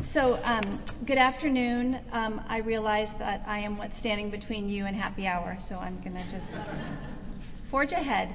Good afternoon. I realize that I am what's standing between you and happy hour, so I'm going to just forge ahead.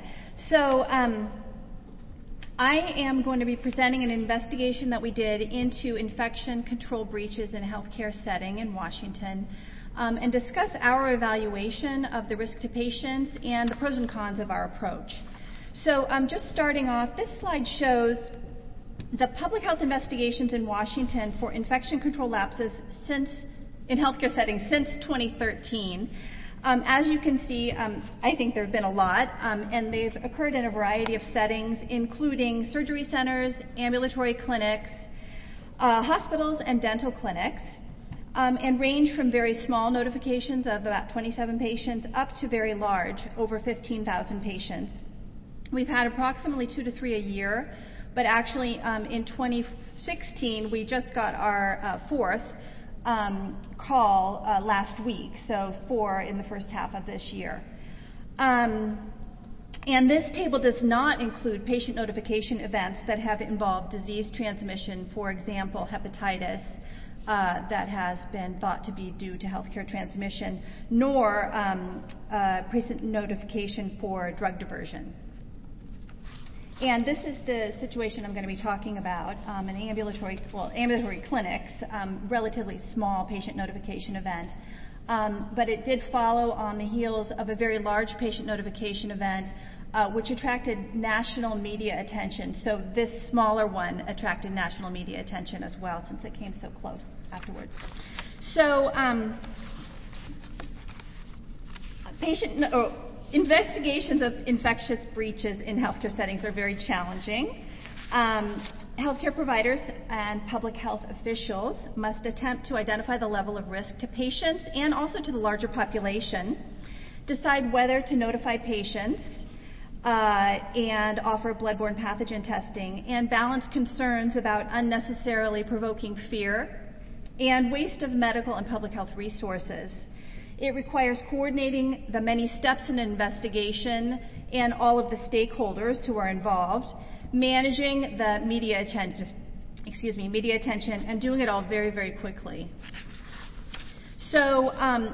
I am going to be presenting an investigation that we did into infection control breaches in a healthcare setting in Washington, and discuss our evaluation of the risk to patients and the pros and cons of our approach. Just starting off, this slide shows the public health investigations in Washington for infection control lapses in healthcare settings since 2013. As you can see, I think there have been a lot, and they've occurred in a variety of settings, including surgery centers, ambulatory clinics, hospitals, and dental clinics, and range from very small notifications of about 27 patients up to very large, over 15,000 patients. We've had approximately 2 to 3 a year, but actually in 2016 we just got our fourth call last week, so 4 in the first half of this year. And this table does not include patient notification events that have involved disease transmission, for example, hepatitis, that has been thought to be due to healthcare transmission, nor patient notification for drug diversion. And this is the situation I'm going to be talking about, an ambulatory clinics, relatively small patient notification event. But it did follow on the heels of a very large patient notification event, which attracted national media attention. So this smaller one attracted national media attention as well, since it came so close afterwards. So investigations of infectious breaches in healthcare settings are very challenging. Healthcare providers and public health officials must attempt to identify the level of risk to patients and also to the larger population, decide whether to notify patients and offer bloodborne pathogen testing, and balance concerns about unnecessarily provoking fear and waste of medical and public health resources. It requires coordinating the many steps in an investigation and all of the stakeholders who are involved, managing the media attention, and doing it all very, very quickly. So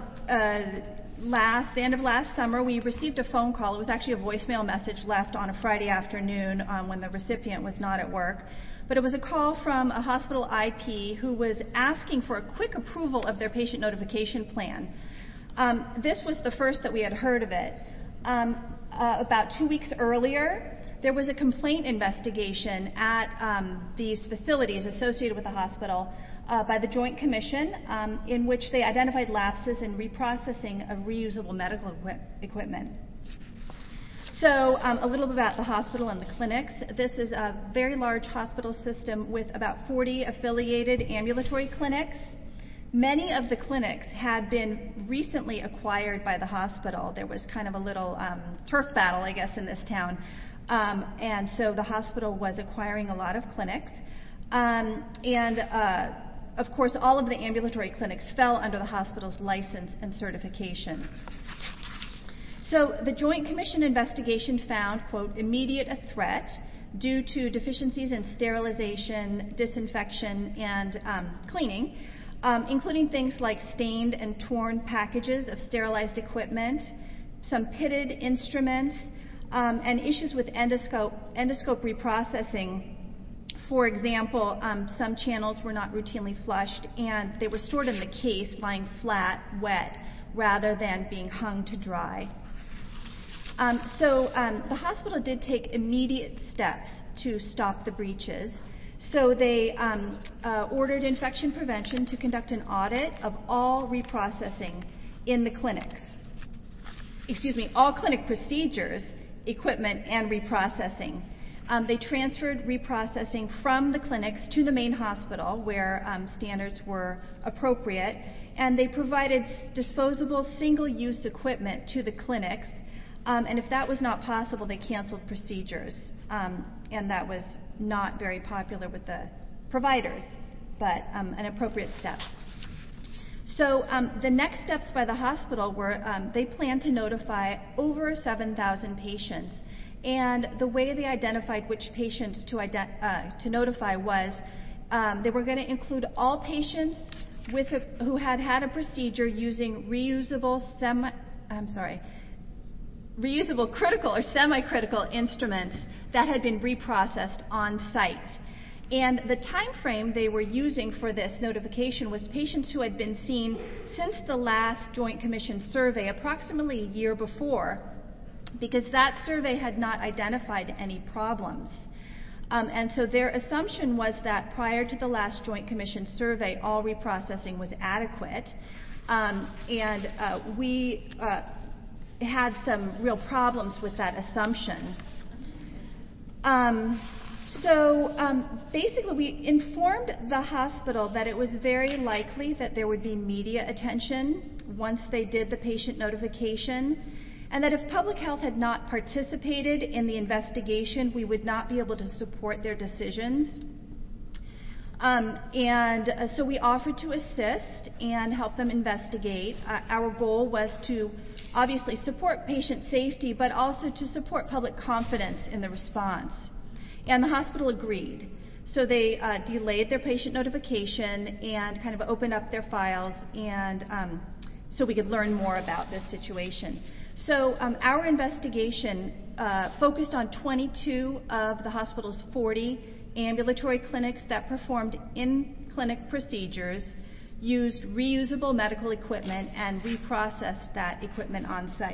the end of last summer, we received a phone call. It was actually a voicemail message left on a Friday afternoon when the recipient was not at work. But it was a call from a hospital IP who was asking for a quick approval of their patient notification plan. This was the first that we had heard of it. About 2 weeks earlier, there was a complaint investigation at these facilities associated with the hospital by the Joint Commission, in which they identified lapses in reprocessing of reusable medical equipment. So a little bit about the hospital and the clinics. This is a very large hospital system with about 40 affiliated ambulatory clinics. Many of the clinics had been recently acquired by the hospital. There was kind of a little turf battle, I guess, in this town. And so the hospital was acquiring a lot of clinics. Of course, all of the ambulatory clinics fell under the hospital's license and certification. So the Joint Commission investigation found, quote, immediate a threat due to deficiencies in sterilization, disinfection, and cleaning, including things like stained and torn packages of sterilized equipment, some pitted instruments, and issues with endoscope reprocessing. For example, some channels were not routinely flushed, and they were stored in the case lying flat, wet, rather than being hung to dry. The hospital did take immediate steps to stop the breaches. So they ordered infection prevention to conduct an audit of all reprocessing in the clinics. All clinic procedures, equipment, and reprocessing. They transferred reprocessing from the clinics to the main hospital where standards were appropriate, and they provided disposable single-use equipment to the clinics, and if that was not possible, they canceled procedures, and that was not very popular with the providers, but an appropriate step. So the next steps by the hospital were they planned to notify over 7,000 patients. And the way they identified which patients to notify was They were going to include all patients who had had a procedure using reusable critical or semi-critical instruments that had been reprocessed on site. And the time frame they were using for this notification was patients who had been seen since the last Joint Commission survey, approximately a year before, because that survey had not identified any problems. And so their assumption was that prior to the last Joint Commission survey, all reprocessing was adequate. We had some real problems with that assumption. Basically, we informed the hospital that it was very likely that there would be media attention once they did the patient notification, and that if public health had not participated in the investigation, we would not be able to support their decisions. So we offered to assist and help them investigate. Our goal was to obviously support patient safety, but also to support public confidence in the response. And the hospital agreed. So they delayed their patient notification and kind of opened up their files and so we could learn more about this situation. So our investigation focused on 22 of the hospital's 40 ambulatory clinics that performed in-clinic procedures, used reusable medical equipment, and reprocessed that equipment on site.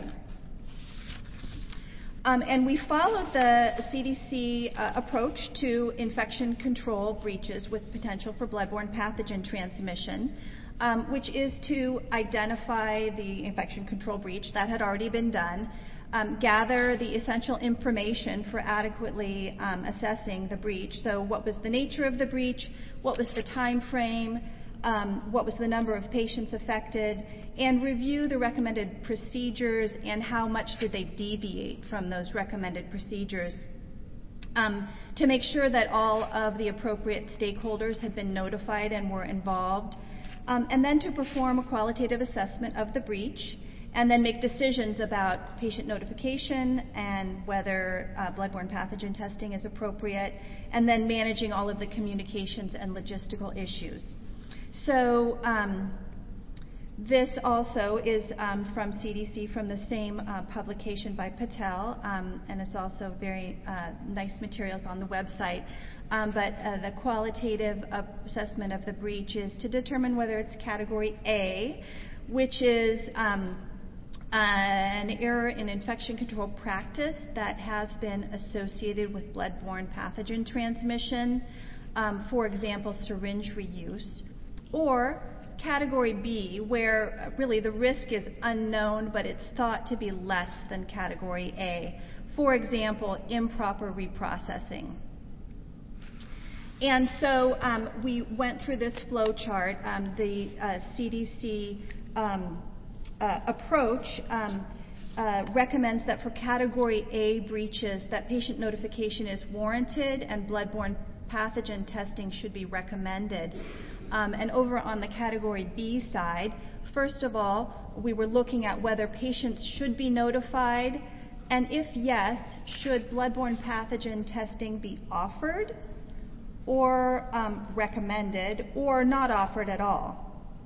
And we followed the CDC approach to infection control breaches with potential for bloodborne pathogen transmission, which is to identify the infection control breach that had already been done, gather the essential information for adequately assessing the breach. So what was the nature of the breach, what was the time frame, what was the number of patients affected, and review the recommended procedures and how much did they deviate from those recommended procedures, to make sure that all of the appropriate stakeholders had been notified and were involved, and then to perform a qualitative assessment of the breach, and then make decisions about patient notification and whether bloodborne pathogen testing is appropriate, and then managing all of the communications and logistical issues. So this also is from CDC, from the same publication by Patel, and it's also very nice materials on the website. But the qualitative assessment of the breach is to determine whether it's category A, which is an error in infection control practice that has been associated with bloodborne pathogen transmission, for example, syringe reuse, or category B, where really the risk is unknown, but it's thought to be less than category A, for example, improper reprocessing. And so we went through this flow chart. The CDC approach recommends that for category A breaches, that patient notification is warranted and bloodborne pathogen testing should be recommended. And over on the category B side, first of all, we were looking at whether patients should be notified, and if yes, should bloodborne pathogen testing be offered or recommended or not offered at all.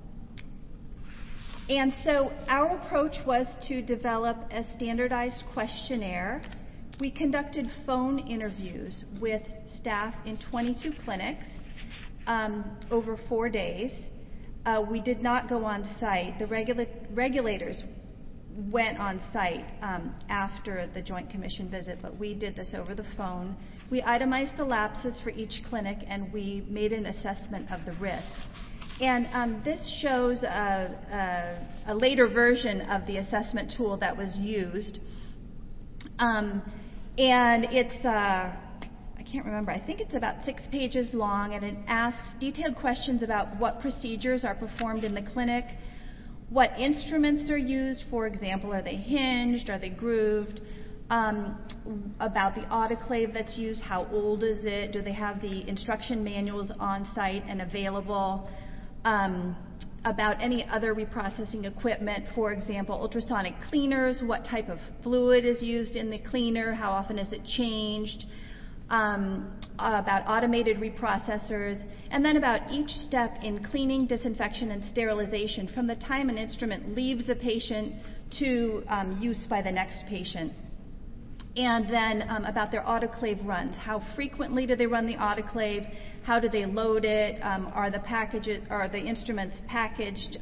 And so our approach was to develop a standardized questionnaire. We conducted phone interviews with staff in 22 clinics over 4 days. We did not go on site. The regulators went on site after the Joint Commission visit, but we did this over the phone. We itemized the lapses for each clinic, and we made an assessment of the risk. And this shows a later version of the assessment tool that was used. And it's, I can't remember, I think it's about 6 pages long, and it asks detailed questions about what procedures are performed in the clinic, what instruments are used, for example, are they hinged, are they grooved, about the autoclave that's used, how old is it, do they have the instruction manuals on site and available, about any other reprocessing equipment, for example, ultrasonic cleaners, what type of fluid is used in the cleaner, how often is it changed, about automated reprocessors, and then about each step in cleaning, disinfection, and sterilization from the time an instrument leaves a patient to use by the next patient. And then about their autoclave runs. How frequently do they run the autoclave? How do they load it? Are the instruments packaged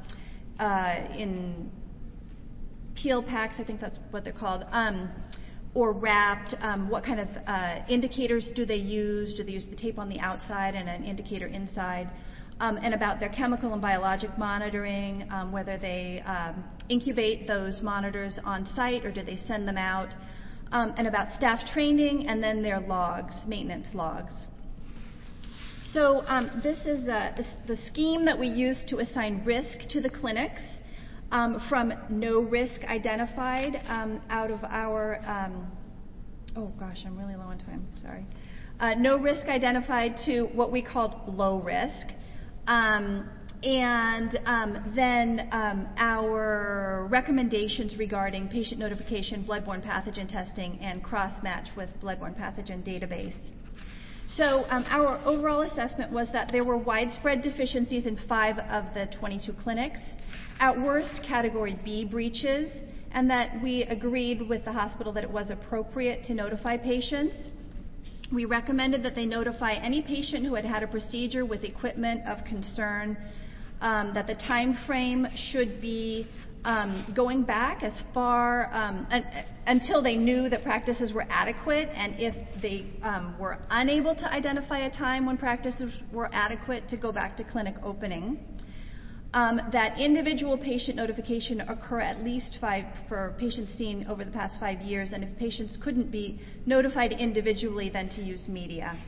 in peel packs? I think that's what they're called. Or wrapped. What kind of indicators do they use? Do they use the tape on the outside and an indicator inside? And about their chemical and biologic monitoring, whether they incubate those monitors on site or do they send them out, and about staff training, and then their logs, maintenance logs. So this is the scheme that we use to assign risk to the clinics from no risk identified out of our, oh gosh, I'm really low on time, sorry. No risk identified to what we called low risk. Then our recommendations regarding patient notification, bloodborne pathogen testing, and cross-match with bloodborne pathogen database. So our overall assessment was that there were widespread deficiencies in 5 of the 22 clinics, at worst category B breaches, and that we agreed with the hospital that it was appropriate to notify patients. We recommended that they notify any patient who had had a procedure with equipment of concern, that the time frame should be going back as far until they knew that practices were adequate, and if they were unable to identify a time when practices were adequate, to go back to clinic opening. That individual patient notification occur at least 5 for patients seen over the past 5 years, and if patients couldn't be notified individually, then to use media.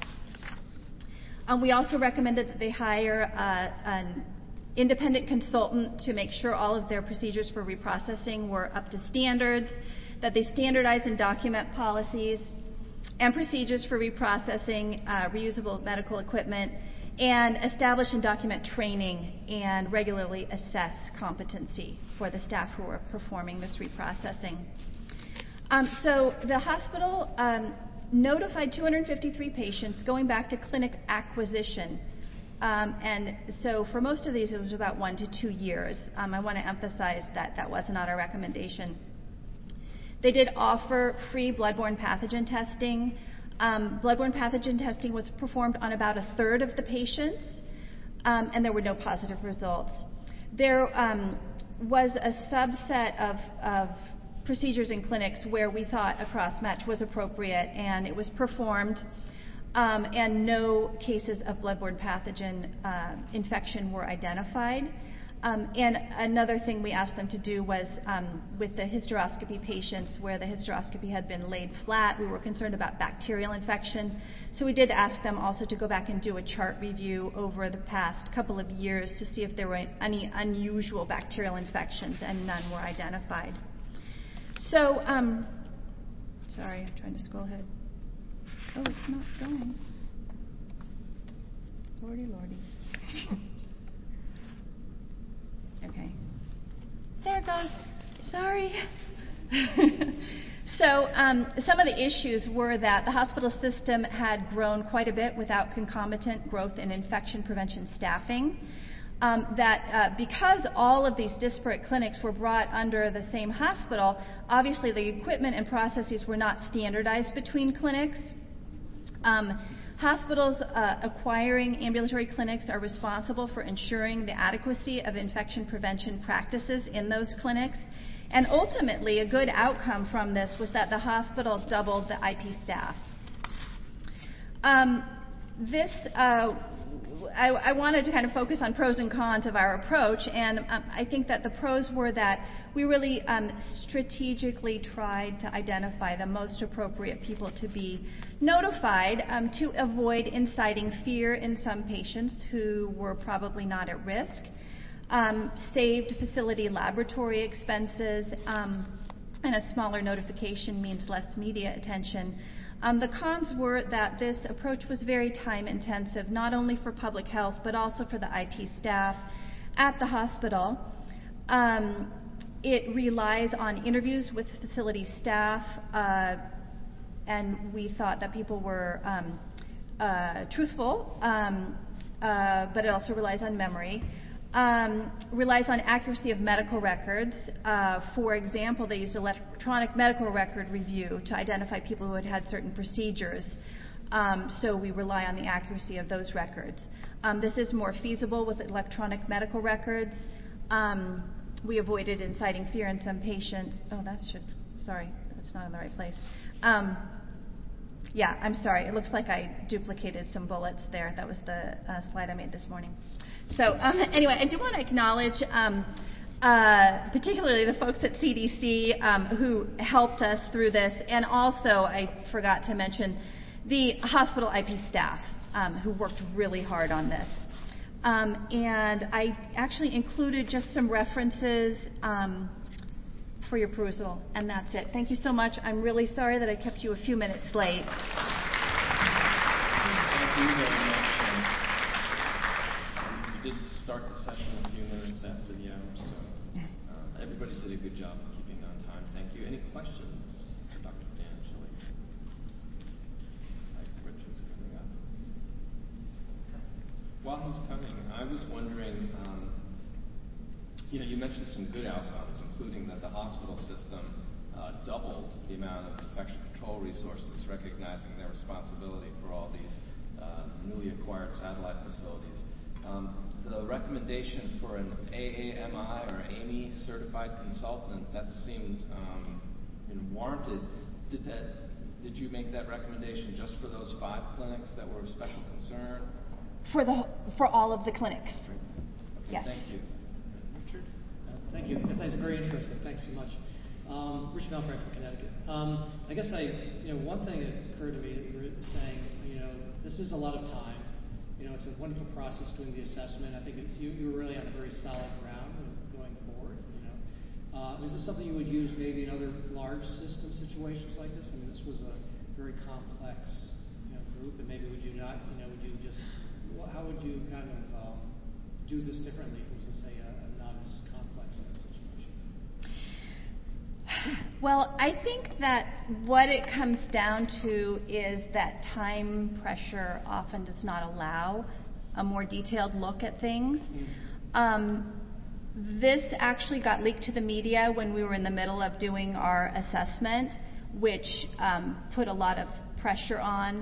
We also recommended that they hire an independent consultant to make sure all of their procedures for reprocessing were up to standards, that they standardize and document policies and procedures for reprocessing reusable medical equipment, and establish and document training and regularly assess competency for the staff who are performing this reprocessing. So the hospital notified 253 patients going back to clinic acquisition. And so for most of these, it was about 1 to 2 years. I want to emphasize that that was not our recommendation. They did offer free bloodborne pathogen testing. Bloodborne pathogen testing was performed on about 1/3 of the patients, and there were no positive results. There was a subset of procedures in clinics where we thought a cross-match was appropriate, and it was performed, and no cases of bloodborne pathogen infection were identified. And another thing we asked them to do was with the hysteroscopy patients where the hysteroscopy had been laid flat, we were concerned about bacterial infection. So we did ask them also to go back and do a chart review over the past couple of years to see if there were any unusual bacterial infections, and none were identified. So, sorry, I'm trying to scroll ahead. Oh, it's not going. Lordy, lordy. Okay. There it goes. Sorry. So some of the issues were that the hospital system had grown quite a bit without concomitant growth in infection prevention staffing. Because all of these disparate clinics were brought under the same hospital, obviously the equipment and processes were not standardized between clinics. Hospitals acquiring ambulatory clinics are responsible for ensuring the adequacy of infection prevention practices in those clinics. And ultimately, a good outcome from this was that the hospital doubled the IP staff. I wanted to kind of focus on pros and cons of our approach, and I think that the pros were that we really strategically tried to identify the most appropriate people to be notified to avoid inciting fear in some patients who were probably not at risk, saved facility laboratory expenses, and a smaller notification means less media attention. The cons were that this approach was very time intensive, not only for public health, but also for the IP staff at the hospital. It relies on interviews with facility staff, and we thought that people were truthful but it also relies on memory. Relies on accuracy of medical records. For example, they used electronic medical record review to identify people who had had certain procedures. So we rely on the accuracy of those records. This is more feasible with electronic medical records. We avoided inciting fear in some patients. Sorry, that's not in the right place. Yeah, I'm sorry. It looks like I duplicated some bullets there. That was the slide I made this morning. So anyway, I do want to acknowledge particularly the folks at CDC who helped us through this, and also I forgot to mention the hospital IP staff who worked really hard on this. And I actually included just some references for your perusal, and that's it. Thank you so much. I'm really sorry that I kept you a few minutes late. Thank you very much. You did start the session a few minutes after the hour, so everybody did a good job of keeping on time. Thank you. Any questions for Dr. D'Angeli? Looks like Richard's coming up. While he's coming, I was wondering, you mentioned some good outcomes, including that the hospital system doubled the amount of infection control resources, recognizing their responsibility for all these newly acquired satellite facilities. The recommendation for an AAMI or AMI certified consultant, that seemed warranted. Did you make that recommendation just for those 5 clinics that were of special concern? For all of the clinics. Okay, yes. Thank you. Richard? Thank you. That's very interesting. Thanks so much. Richard Alfred from Connecticut. I guess one thing that occurred to me that you were saying, this is a lot of time. It's a wonderful process doing the assessment. I think you're really on a very solid ground going forward. Is this something you would use maybe in other large system situations like this? I mean, this was a very complex group, and maybe would you not? How would you kind of do this differently if it was, let's say, a not as complex situation? Well, I think that what it comes down to is that time pressure often does not allow a more detailed look at things. This actually got leaked to the media when we were in the middle of doing our assessment, which put a lot of pressure on.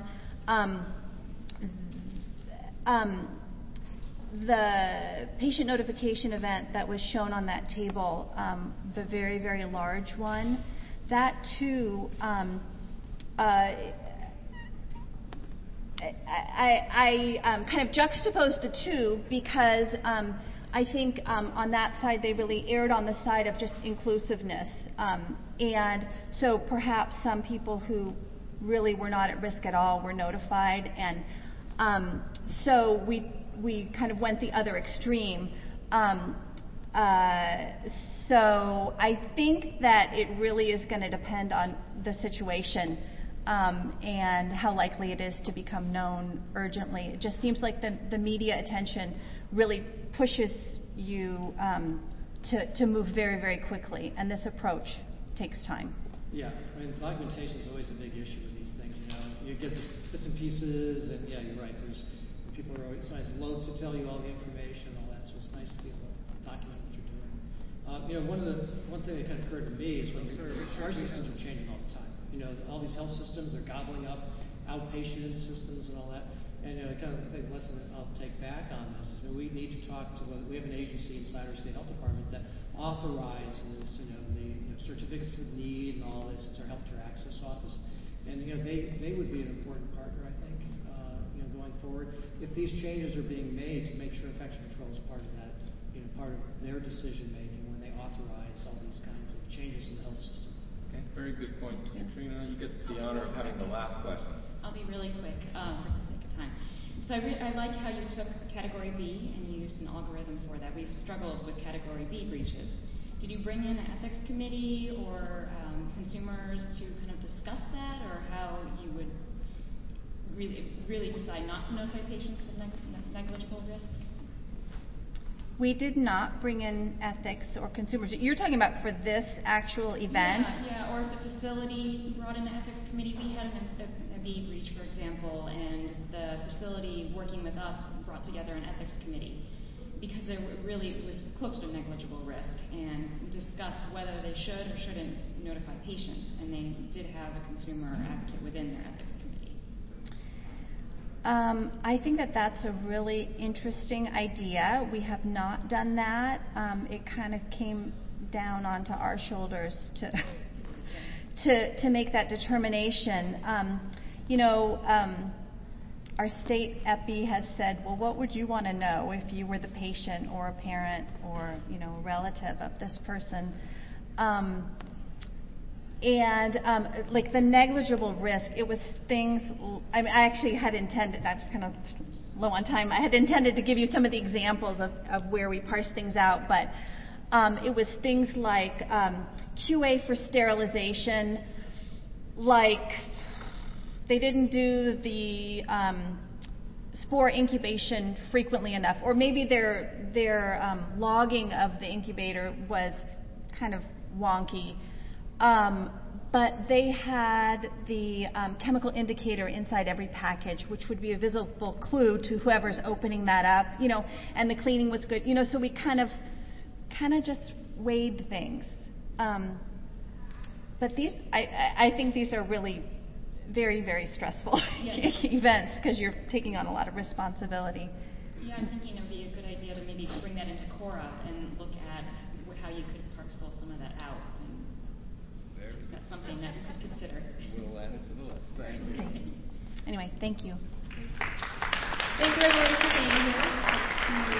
The patient notification event that was shown on that table, the very, very large one, that too, I kind of juxtaposed the two because I think on that side they really erred on the side of just inclusiveness. And so perhaps some people who really were not at risk at all were notified, and so we kind of went the other extreme. So I think that it really is going to depend on the situation and how likely it is to become known urgently. It just seems like the media attention really pushes you to move very, very quickly, and this approach takes time. Yeah, I mean, documentation is always a big issue with these things. You get bits and pieces, and yeah, you're right. People are always loath to tell you all the information and all that, so it's nice to be able to document what you're doing. One thing that kind of occurred to me is when our systems are changing all the time. All these health systems are gobbling up outpatient systems and all that. And kind of the lesson that I'll take back on this is that we need to talk to we have an agency inside our state health department that authorizes the certificates of need and all this. It's our healthcare access office, and they would be an important partner, I think, going forward. If these changes are being made to make sure infection control is part of that, part of their decision making when they authorize all these kinds of changes in the health system. Okay, very good point. Katrina, you get the honor of having the last question. I'll be really quick for the sake of time. So I like how you took Category B and you used an algorithm for that. We've struggled with Category B breaches. Did you bring in an ethics committee or consumers to kind of discuss that, or how you would really decide not to notify patients with negligible risk? We did not bring in ethics or consumers. You're talking about for this actual event? Yeah, or if the facility brought in the ethics committee. We had a B breach, for example, and the facility working with us brought together an ethics committee because there really was close to negligible risk and discussed whether they should or shouldn't notify patients, and they did have a consumer advocate within their ethics committee. I think that that's a really interesting idea. We have not done that. It kind of came down onto our shoulders to make that determination. Our state EPI has said, well, what would you want to know if you were the patient or a parent or a relative of this person? Like the negligible risk, it was things, I actually had intended, I was kind of low on time, I had intended to give you some of the examples of where we parse things out, but it was things like QA for sterilization, like they didn't do the spore incubation frequently enough, or maybe their logging of the incubator was kind of wonky. But they had the chemical indicator inside every package, which would be a visible clue to whoever's opening that up, and the cleaning was good, so we kind of just weighed things. But these, I think these are really very, very stressful events because you're taking on a lot of responsibility. Yeah, I'm thinking it would be a good idea to maybe bring that into Cora and look at how you could parcel some of that out. That's something that we could consider. We'll add it to the list. Thank you. Okay. Anyway, thank you. Thank you everyone for being here.